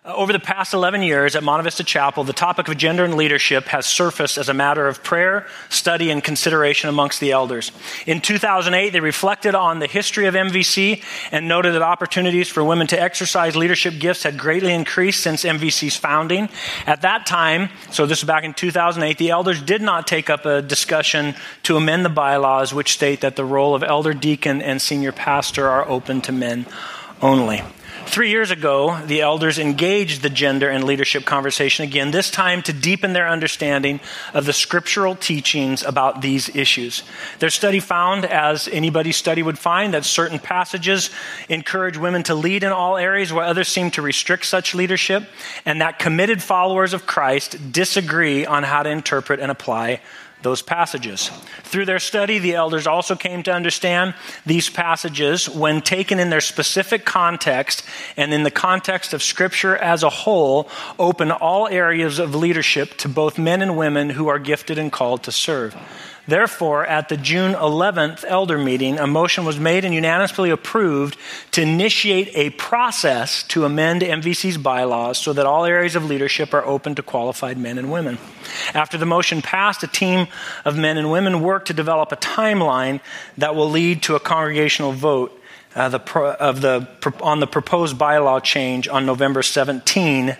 Over the past 11 years at Monte Vista Chapel, the topic of gender and leadership has surfaced as a matter of prayer, study, and consideration amongst the elders. In 2008, they reflected on the history of MVC and noted that opportunities for women to exercise leadership gifts had greatly increased since MVC's founding. At that time, so this was back in 2008, the elders did not take up a discussion to amend the bylaws, which state that the role of elder, deacon, and senior pastor are open to men only. 3 years ago, the elders engaged the gender and leadership conversation again, this time to deepen their understanding of the scriptural teachings about these issues. Their study found, as anybody's study would find, that certain passages encourage women to lead in all areas while others seem to restrict such leadership, and that committed followers of Christ disagree on how to interpret and apply those passages. Through their study, the elders also came to understand these passages, when taken in their specific context and in the context of Scripture as a whole, open all areas of leadership to both men and women who are gifted and called to serve. Therefore, at the June 11th elder meeting, a motion was made and unanimously approved to initiate a process to amend MVC's bylaws so that all areas of leadership are open to qualified men and women. After the motion passed, a team of men and women worked to develop a timeline that will lead to a congregational vote on the proposed bylaw change on November 17,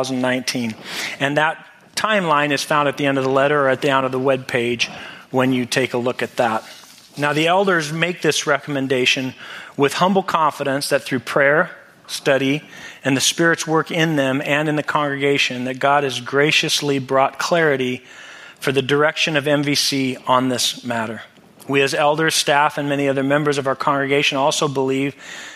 2019. And that timeline is found at the end of the letter or at the end of the webpage when you take a look at that. Now, the elders make this recommendation with humble confidence that through prayer, study, and the Spirit's work in them and in the congregation, that God has graciously brought clarity for the direction of MVC on this matter. We as elders, staff, and many other members of our congregation also believe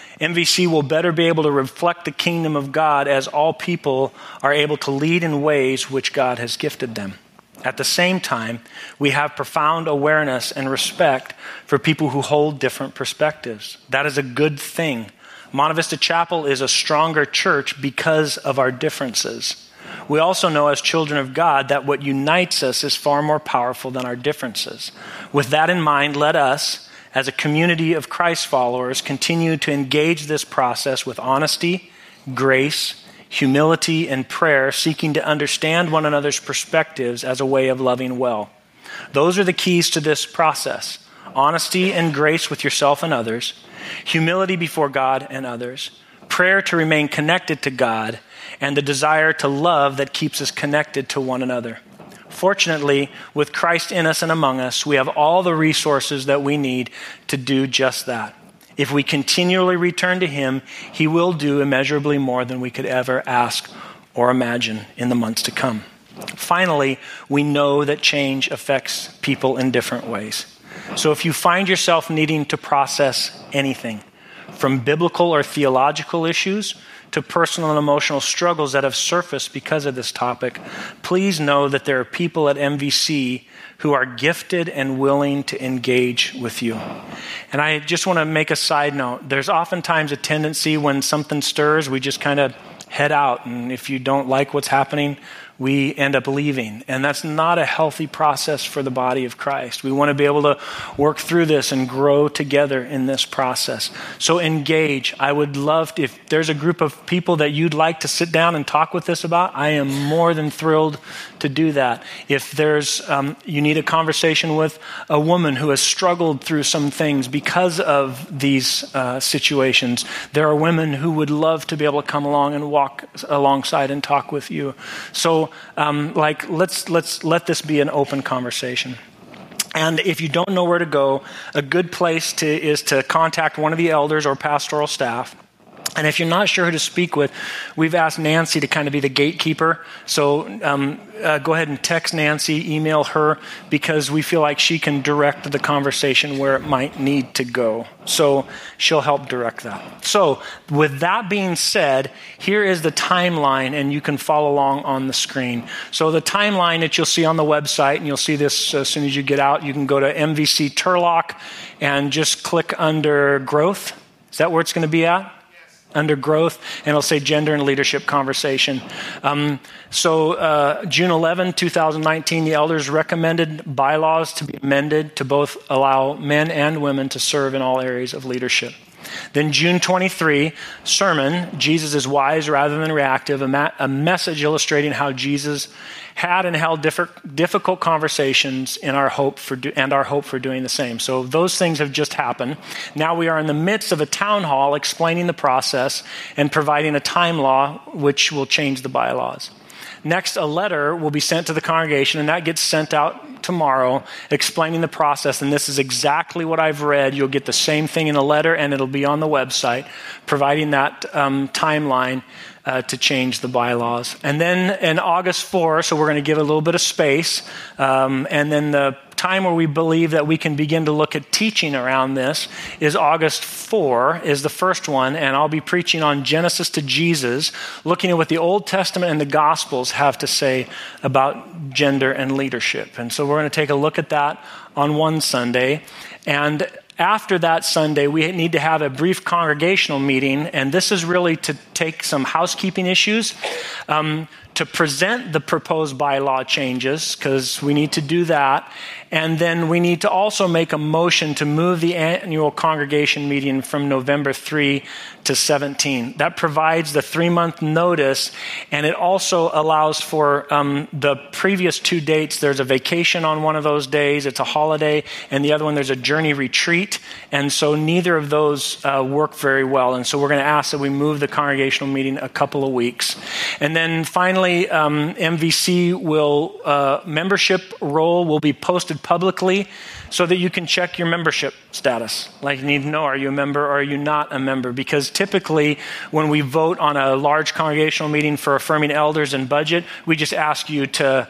MVC will better be able to reflect the kingdom of God as all people are able to lead in ways which God has gifted them. At the same time, we have profound awareness and respect for people who hold different perspectives. That is a good thing. Monte Vista Chapel is a stronger church because of our differences. We also know as children of God that what unites us is far more powerful than our differences. With that in mind, let us, as a community of Christ followers, continue to engage this process with honesty, grace, humility, and prayer, seeking to understand one another's perspectives as a way of loving well. Those are the keys to this process: honesty and grace with yourself and others, humility before God and others, prayer to remain connected to God, and the desire to love that keeps us connected to one another. Fortunately, with Christ in us and among us, we have all the resources that we need to do just that. If we continually return to Him, He will do immeasurably more than we could ever ask or imagine in the months to come. Finally, we know that change affects people in different ways. So if you find yourself needing to process anything, from biblical or theological issues to personal and emotional struggles that have surfaced because of this topic, please know that there are people at MVC who are gifted and willing to engage with you. And I just want to make a side note. There's oftentimes a tendency when something stirs, we just kind of head out. And if you don't like what's happening, we end up leaving. And that's not a healthy process for the body of Christ. We want to be able to work through this and grow together in this process. So engage. I would love to, if there's a group of people that you'd like to sit down and talk with us about, I am more than thrilled to do that. If there's, you need a conversation with a woman who has struggled through some things because of these situations, there are women who would love to be able to come along and walk alongside and talk with you. So let's let this be an open conversation. And if you don't know where to go, a good place is to contact one of the elders or pastoral staff. And if you're not sure who to speak with, we've asked Nancy to kind of be the gatekeeper. So go ahead and text Nancy, email her, because we feel like she can direct the conversation where it might need to go. So she'll help direct that. So with that being said, here is the timeline, and you can follow along on the screen. So the timeline that you'll see on the website, and you'll see this as soon as you get out, you can go to MVC Turlock and just click under growth. Is that where it's going to be at? Under growth, and it'll say gender and leadership conversation. June 11, 2019, the elders recommended bylaws to be amended to both allow men and women to serve in all areas of leadership. Then June 23, sermon, Jesus is wise rather than reactive, a message illustrating how Jesus had and held difficult conversations in our hope for doing the same. So those things have just happened. Now we are in the midst of a town hall explaining the process and providing a time law which will change the bylaws. Next, a letter will be sent to the congregation, and that gets sent out tomorrow explaining the process. And this is exactly what I've read. You'll get the same thing in a letter, and it'll be on the website, providing that timeline to change the bylaws. And then in August 4, so we're going to give a little bit of space, and then the time where we believe that we can begin to look at teaching around this is August 4 is the first one, and I'll be preaching on Genesis to Jesus, looking at what the Old Testament and the Gospels have to say about gender and leadership. And so we're going to take a look at that on one Sunday, and after that Sunday, we need to have a brief congregational meeting, and this is really to take some housekeeping issues, to present the proposed bylaw changes, because we need to do that, and then we need to also make a motion to move the annual congregation meeting from November 3 to 17. That provides the 3-month notice, and it also allows for the previous 2 dates. There's a vacation on one of those days, it's a holiday, and the other one there's a journey retreat, and so neither of those work very well, and so we're going to ask that we move the congregational meeting a couple of weeks. And then finally, MVC membership roll will be posted publicly so that you can check your membership status. Like, you need to know, are you a member or are you not a member? Because typically when we vote on a large congregational meeting for affirming elders and budget, we just ask you to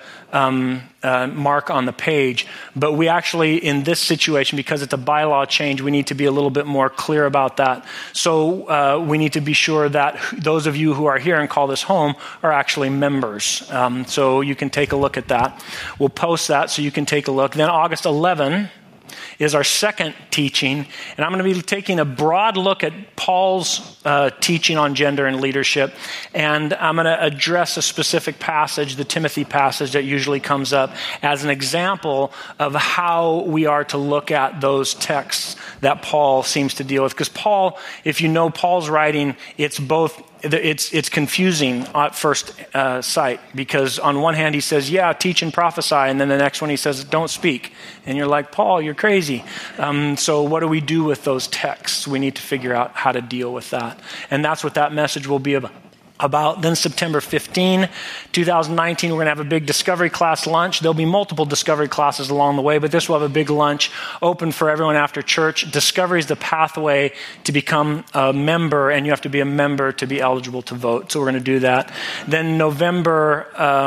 mark on the page. But we actually, in this situation, because it's a bylaw change, we need to be a little bit more clear about that. So we need to be sure that those of you who are here and call this home are actually members. So you can take a look at that. We'll post that so you can take a look. Then August 11 is our second teaching, and I'm going to be taking a broad look at Paul's teaching on gender and leadership, and I'm going to address a specific passage, the Timothy passage that usually comes up, as an example of how we are to look at those texts that Paul seems to deal with. Because Paul, if you know Paul's writing, it's confusing at first sight, because on one hand he says, yeah, teach and prophesy, and then the next one he says, don't speak. And you're like, Paul, you're crazy. So what do we do with those texts? We need to figure out how to deal with that. And that's what that message will be about. Then September 15, 2019, we're going to have a big discovery class lunch. There'll be multiple discovery classes along the way, but this will have a big lunch open for everyone after church. Discovery is the pathway to become a member, and you have to be a member to be eligible to vote. So we're going to do that. Then November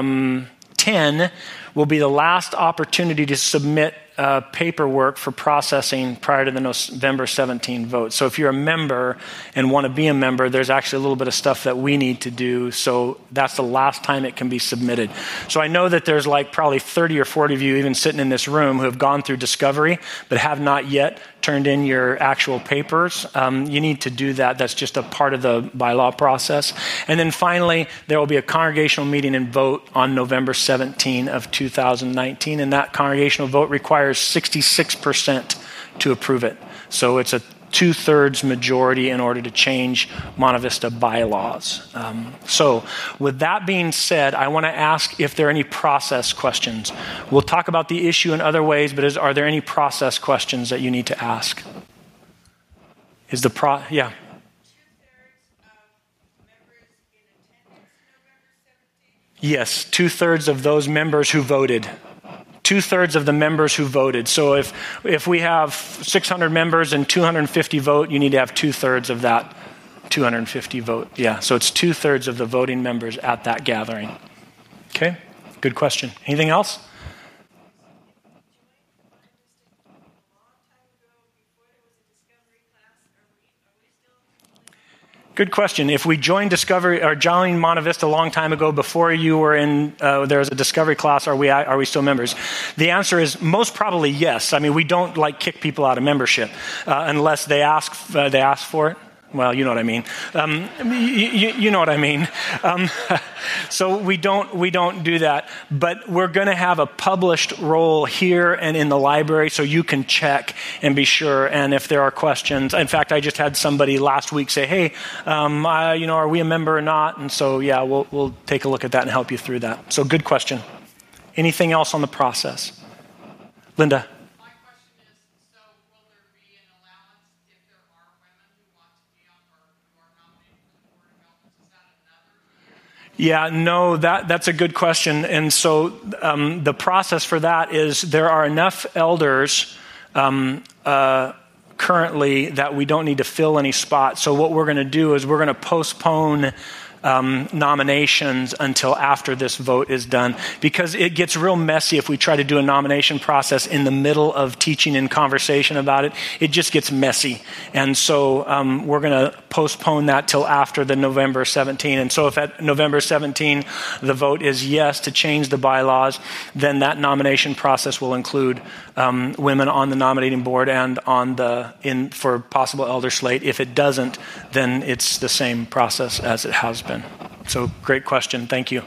10 will be the last opportunity to submit paperwork for processing prior to the November 17 vote. So if you're a member and want to be a member, there's actually a little bit of stuff that we need to do. So that's the last time it can be submitted. So I know that there's like probably 30 or 40 of you even sitting in this room who have gone through Discovery but have not yet turned in your actual papers. You need to do that. That's just a part of the bylaw process. And then finally, there will be a congregational meeting and vote on November 17 of 2019. And that congregational vote requires 66% to approve it. So it's a 2/3 majority in order to change Monte Vista bylaws. So with that being said, I want to ask if there are any process questions. We'll talk about the issue in other ways, but are there any process questions that you need to ask? Yeah. 2/3 of members in attendance November 17th? Yes, 2/3 of those members who voted. 2/3 of the members who voted. So if we have 600 members and 250 vote, you need to have 2/3 of that 250 vote. Yeah, so it's 2/3 of the voting members at that gathering. Okay, good question. Anything else? Good question. If we joined Discovery or joined Monte Vista a long time ago, before you were in, there was a Discovery class, are we still members? The answer is most probably yes. I mean, we don't kick people out of membership unless they ask for it. Well, you know what I mean. You know what I mean. So we don't do that. But we're going to have a published roll here and in the library, so you can check and be sure. And if there are questions, in fact, I just had somebody last week say, "Hey, are we a member or not?" And so, yeah, we'll take a look at that and help you through that. So, good question. Anything else on the process, Linda? Yeah, no, that's a good question. And so the process for that is there are enough elders currently that we don't need to fill any spots. So what we're going to do is we're going to postpone nominations until after this vote is done, because it gets real messy if we try to do a nomination process in the middle of teaching and conversation about it. It just gets messy. And so we're going to postpone that till after the November 17. And so if at November 17 the vote is yes to change the bylaws, then that nomination process will include women on the nominating board and for possible elder slate. If it doesn't, then it's the same process as it has been. So great question. Thank you.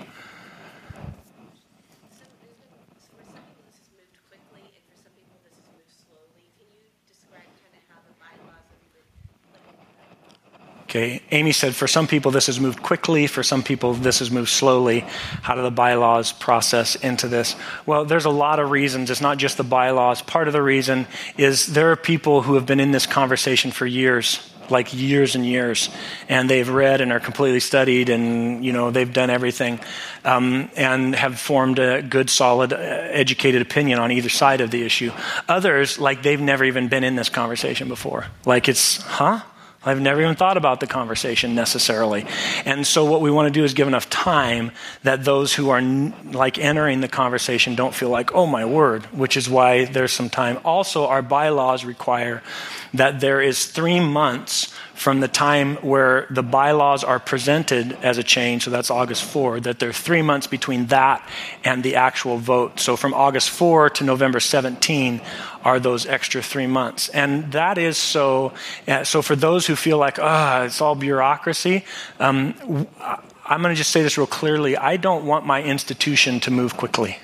Okay, Amy said for some people this has moved quickly, for some people this has moved slowly. How do the bylaws process into this? Well, there's a lot of reasons. It's not just the bylaws. Part of the reason is there are people who have been in this conversation for years, like years and years, and they've read and are completely studied, and they've done everything, and have formed a good, solid, educated opinion on either side of the issue. Others, like they've never even been in this conversation before. Like I've never even thought about the conversation necessarily. And so what we want to do is give enough time that those who are entering the conversation don't feel like, oh my word, which is why there's some time. Also, our bylaws require that there is 3 months from the time where the bylaws are presented as a change, so that's August 4, that there are 3 months between that and the actual vote. So from August 4 to November 17 are those extra 3 months. And that is so for those who feel like, it's all bureaucracy, I'm going to just say this real clearly. I don't want my institution to move quickly.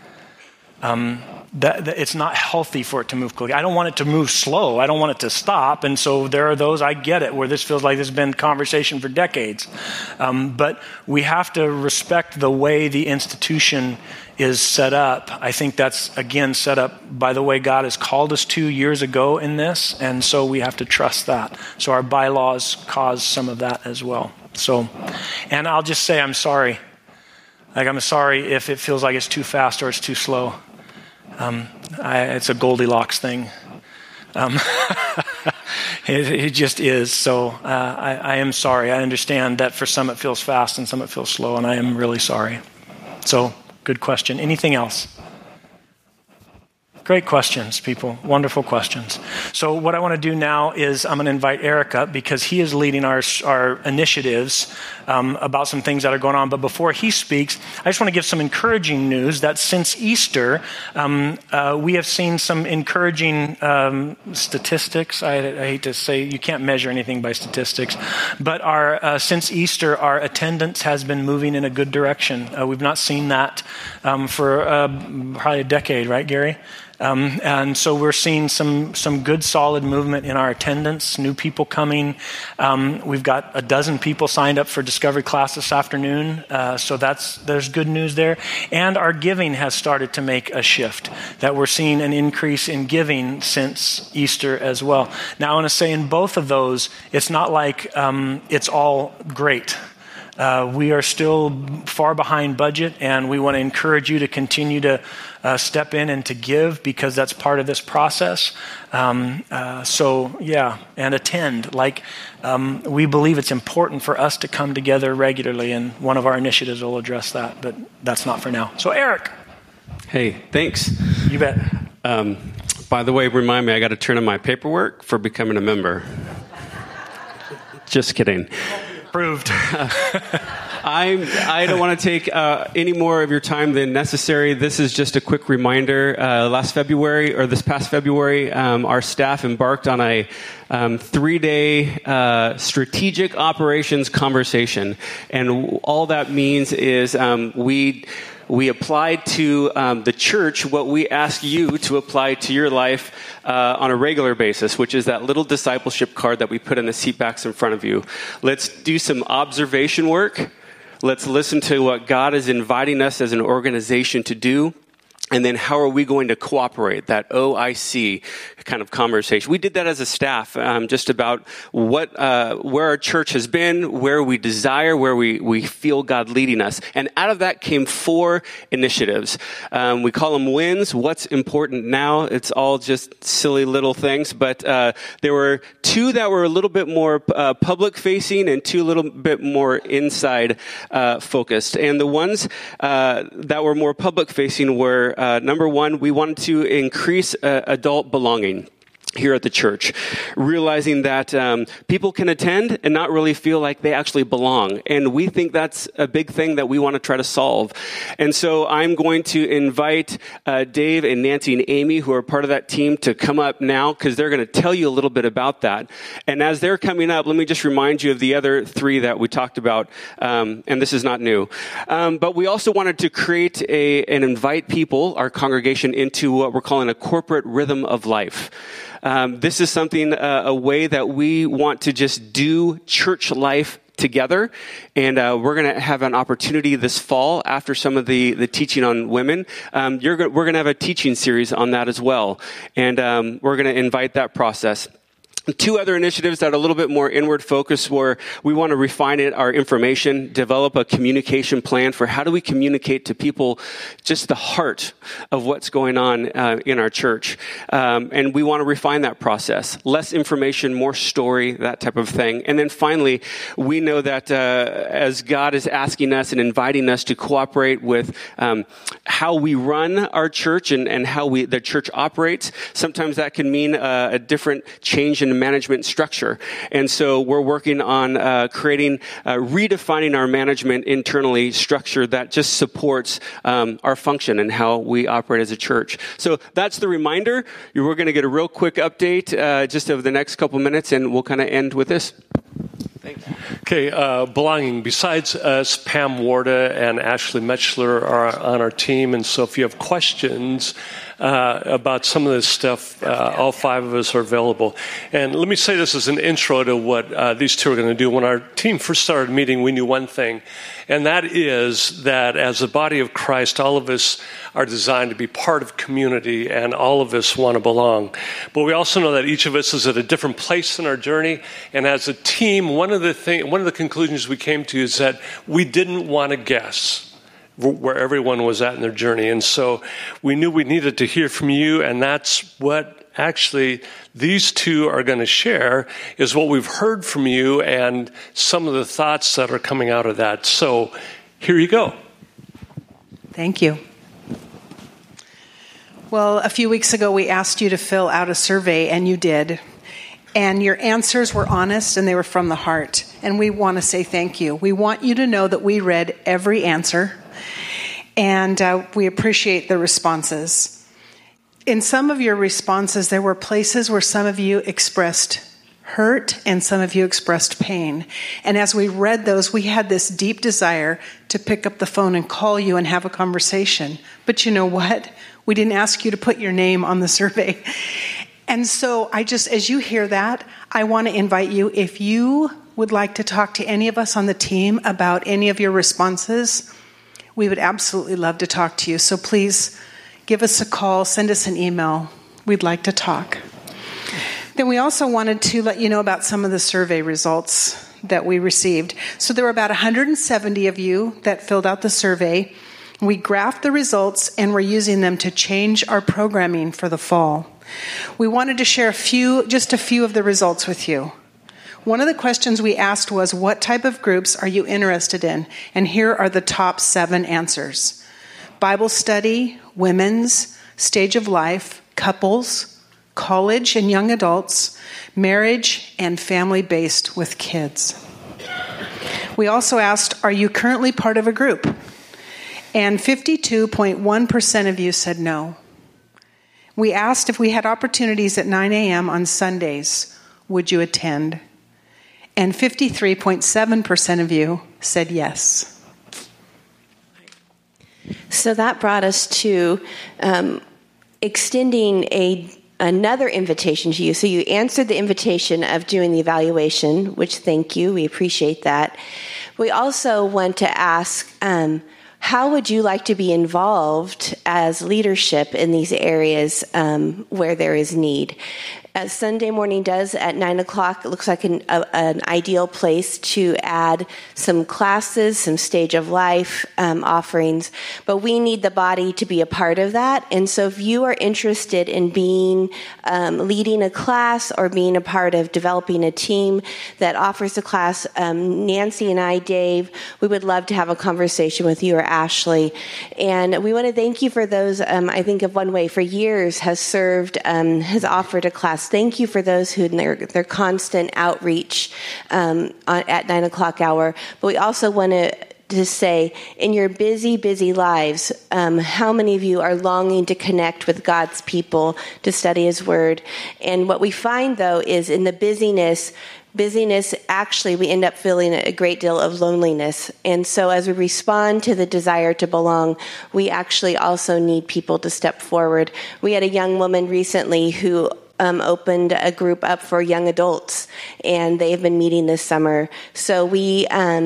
That it's not healthy for it to move quickly. I don't want it to move slow. I don't want it to stop. And so there are those, I get it, where this feels like this has been conversation for decades. But we have to respect the way the institution is set up. I think that's, again, set up by the way God has called us to years ago in this. And so we have to trust that. So our bylaws cause some of that as well. So, and I'll just say I'm sorry. I'm sorry if it feels like it's too fast or it's too slow. It's a Goldilocks thing. It just is. So I am sorry. I understand that for some it feels fast and some it feels slow, and I am really sorry. So good question. Anything else? Great questions, people. Wonderful questions. So what I want to do now is I'm going to invite Eric up because he is leading our initiatives about some things that are going on. But before he speaks, I just want to give some encouraging news that since Easter, we have seen some encouraging statistics. I hate to say you can't measure anything by statistics, but since Easter, our attendance has been moving in a good direction. We've not seen that for probably a decade, right, Gary? And so we're seeing some good, solid movement in our attendance, new people coming. We've got 12 people signed up for Discovery class this afternoon, so there's good news there. And our giving has started to make a shift, that we're seeing an increase in giving since Easter as well. Now, I want to say in both of those, it's not like it's all great. We are still far behind budget, and we want to encourage you to continue to step in and to give, because that's part of this process. And attend. We believe it's important for us to come together regularly, and one of our initiatives will address that, but that's not for now. So, Eric. Hey, thanks. You bet. By the way, remind me, I got to turn in my paperwork for becoming a member. Just kidding. Approved. I don't want to take any more of your time than necessary. This is just a quick reminder. This past February, our staff embarked on a 3-day strategic operations conversation. And all that means is we applied to the church what we ask you to apply to your life on a regular basis, which is that little discipleship card that we put in the seat backs in front of you. Let's do some observation work. Let's listen to what God is inviting us as an organization to do. And then how are we going to cooperate? That OIC kind of conversation. We did that as a staff, just about where our church has been, where we desire, where we feel God leading us. And out of that came 4 initiatives. We call them wins. What's important now? It's all just silly little things. But there were 2 that were a little bit more public facing and 2 a little bit more inside focused. And the ones that were more public facing were number 1, we wanted to increase adult belonging here at the church, realizing that people can attend and not really feel like they actually belong. And we think that's a big thing that we want to try to solve. And so I'm going to invite Dave and Nancy and Amy, who are part of that team, to come up now because they're going to tell you a little bit about that. And as they're coming up, let me just remind you of the other 3 that we talked about. And this is not new. But we also wanted to create and invite people, our congregation, into what we're calling a corporate rhythm of life. This is something, a way that we want to just do church life together. And we're going to have an opportunity this fall after some of the teaching on women. We're going to have a teaching series on that as well. And we're going to invite that process. 2 other initiatives that are a little bit more inward focused were we want to refine our information, develop a communication plan for how do we communicate to people just the heart of what's going on in our church. And we want to refine that process. Less information, more story, that type of thing. And then finally, we know that as God is asking us and inviting us to cooperate with how we run our church and how the church operates, sometimes that can mean a different change in management structure. And so we're working on redefining our management internally structure that just supports our function and how we operate as a church. So that's the reminder. We're going to get a real quick update just over the next couple minutes, and we'll kind of end with this. Thanks. Okay, belonging. Besides us, Pam Warda and Ashley Metchler are on our team, and so if you have questions about some of this stuff, all 5 of us are available. And let me say this as an intro to what these 2 are going to do. When our team first started meeting, we knew one thing, and that is that as a body of Christ, all of us are designed to be part of community, and all of us want to belong. But we also know that each of us is at a different place in our journey, and as a team, one of the conclusions we came to is that we didn't want to guess where everyone was at in their journey. And so we knew we needed to hear from you, and that's what actually these 2 are going to share, is what we've heard from you and some of the thoughts that are coming out of that. So here you go. Thank you. Well, a few weeks ago, we asked you to fill out a survey, and you did. And your answers were honest, and they were from the heart. And we want to say thank you. We want you to know that we read every answer, and we appreciate the responses. In some of your responses, there were places where some of you expressed hurt and some of you expressed pain. And as we read those, we had this deep desire to pick up the phone and call you and have a conversation. But you know what? We didn't ask you to put your name on the survey. And so as you hear that, I want to invite you, if you would like to talk to any of us on the team about any of your responses, we would absolutely love to talk to you. So please give us a call, send us an email. We'd like to talk. Then we also wanted to let you know about some of the survey results that we received. So there were about 170 of you that filled out the survey. We graphed the results, and we're using them to change our programming for the fall. We wanted to share just a few of the results with you. One of the questions we asked was, what type of groups are you interested in? And here are the top 7 answers. Bible study, women's, stage of life, couples, college and young adults, marriage, and family-based with kids. We also asked, are you currently part of a group? And 52.1% of you said no. We asked if we had opportunities at 9 a.m. on Sundays, would you attend? And 53.7% of you said yes. So that brought us to extending another invitation to you. So you answered the invitation of doing the evaluation, which thank you. We appreciate that. We also want to ask, how would you like to be involved as leadership in these areas where there is need? As Sunday morning does at 9 o'clock, it looks like an ideal place to add some classes, some stage of life offerings. But we need the body to be a part of that. And so if you are interested in being leading a class or being a part of developing a team that offers a class, Nancy and I, Dave, we would love to have a conversation with you or Ashley. And we want to thank you for those, I think of One Way for years has served, has offered a class. Thank you for those who in their constant outreach at 9 o'clock hour. But we also want to say, in your busy, busy lives, how many of you are longing to connect with God's people, to study His Word? And what we find, though, is in the busyness, actually, we end up feeling a great deal of loneliness. And so as we respond to the desire to belong, we actually also need people to step forward. We had a young woman recently who opened a group up for young adults, and they've been meeting this summer. So we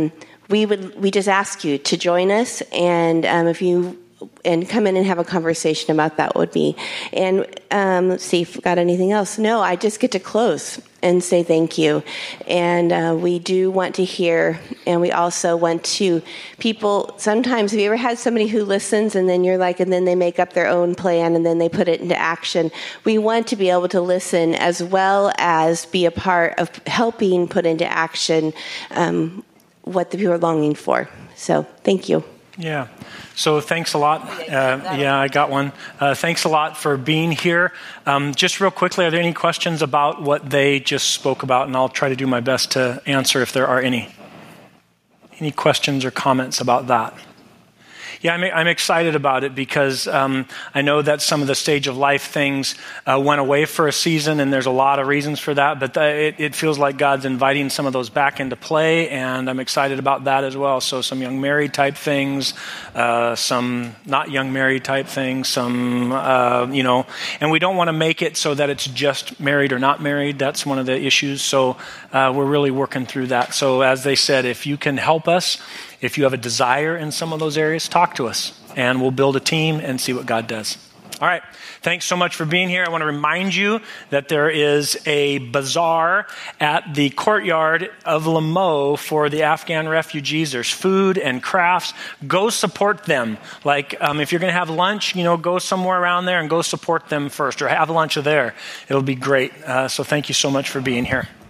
just ask you to join us, and if you come in and have a conversation about that would be. And let's see if we've got anything else. No, I just get to close and say thank you. And we do want to hear, and we also want to, people, sometimes, have you ever had somebody who listens and then you're like, and then they make up their own plan and then they put it into action? We want to be able to listen as well as be a part of helping put into action what the people are longing for. So thank you. Yeah. So thanks a lot. Yeah, I got one. Thanks a lot for being here. Just real quickly, are there any questions about what they just spoke about? And I'll try to do my best to answer if there are any. Any questions or comments about that? Yeah, I'm excited about it because I know that some of the stage of life things went away for a season, and there's a lot of reasons for that, but it feels like God's inviting some of those back into play, and I'm excited about that as well. So some young married type things, some not young married type things, some, and we don't want to make it so that it's just married or not married. That's one of the issues. So we're really working through that. So as they said, if you can help us, if you have a desire in some of those areas, talk to us, and we'll build a team and see what God does. All right. Thanks so much for being here. I want to remind you that there is a bazaar at the courtyard of Lamo for the Afghan refugees. There's food and crafts. Go support them. Like if you're going to have lunch, go somewhere around there and go support them first, or have lunch there. It'll be great. So thank you so much for being here.